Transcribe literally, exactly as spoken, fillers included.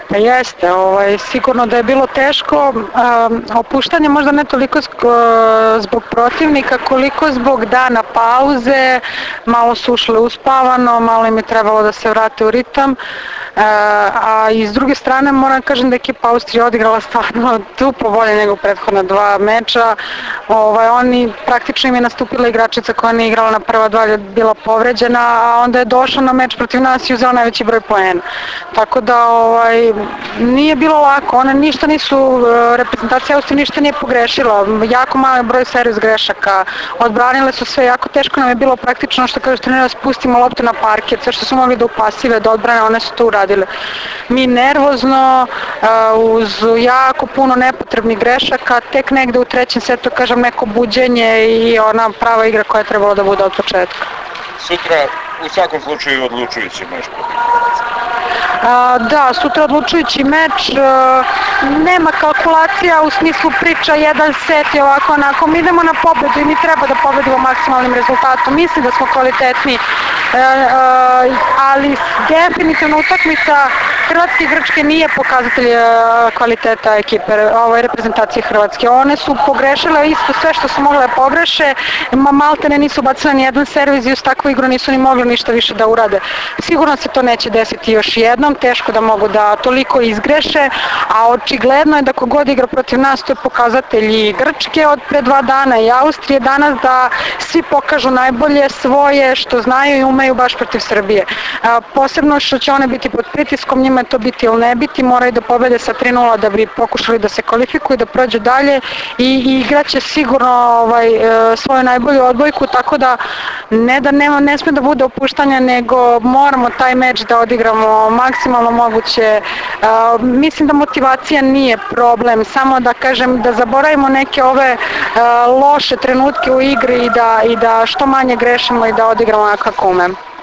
Pa jeste, ovaj, sigurno da je bilo teško, um, opuštanje možda ne toliko zbog protivnika koliko zbog dana pauze, malo su ušle uspavano, malo im je trebalo da se vrate u ritam, Uh, a i s druge strane moram kažem da je ekipa Austrije odigrala stvarno duplo bolje nego prethodna dva meča. Ovaj, oni praktično im je nastupila igračica koja nije igrala na prva dva, je bila povređena, a onda je došla na meč protiv nas i uzela najveći broj poena. Tako da ovaj, nije bilo lako, one ništa nisu, reprezentacija Austrije ništa nije pogrešila, jako mali broj servis grešaka, odbranile su sve, jako teško nam je bilo praktično što kaže trenera spustimo loptu na parket, sve što su mogli da upasive, da odbrane, one su to uradile. Mi nervozno, uz jako puno nepotrebnih grešaka, tek negde u trećem setu, kažem, neko buđenje i ona prava igra koja je trebala da bude od početka. Sutra u svakom slučaju odlučujući meč. Da, sutra odlučujući meč, nema kalkulacija u smislu priča jedan set i ovako onako, mi idemo na pobedu i mi treba da pobedimo maksimalnim rezultatom, mislim da smo kvalitetni, ali definitivno utakmica Hrvatske i Grčke nije pokazatelj kvaliteta ekipe, ove reprezentacije Hrvatske. One su pogrešile isto sve što su mogle da pogreše, maltene nisu bacile ni jedan servis i uz takvu igru nisu ni mogli ništa više da urade. Sigurno se to neće desiti još jednom, teško da mogu da toliko izgreše, a očigledno je da kogod igra protiv nas, to je pokazatelj i Grčke od pre dva dana i Austrije danas, da svi pokažu najbolje svoje što znaju i umeju baš protiv Srbije. Posebno što će one biti pod pritiskom, njima je to biti ili ne biti, moraju da pobede sa tri nula da bi pokušali da se kvalifikuju, da prođu dalje i, i igraće sigurno ovaj, svoju najbolju odbojku, tako da ne da nema, ne sme da bude opuštanja, nego moramo taj meč da odigramo maksimalno moguće. Uh, mislim da motivacija nije problem, samo da kažem da zaboravimo neke ove uh, loše trenutke u igri i da, i da što manje grešimo i da odigramo kako umemo.